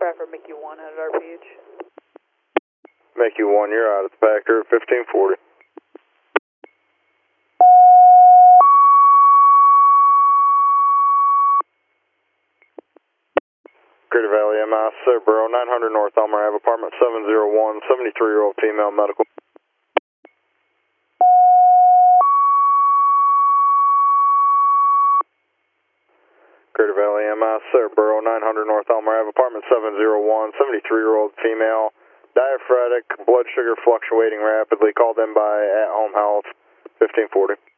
dispatch for Mickey 1 at RPH. Mickey 1, you're out. It's Packer 1540. Greater Valley MS, Borough 900 North Elmer Ave, apartment 701, 73-year-old female, medical. Greater Valley MS, Borough 900 North Elmer Ave, apartment 701, 73-year-old female, diaphoretic, blood sugar fluctuating rapidly, called in by At Home Health, 1540.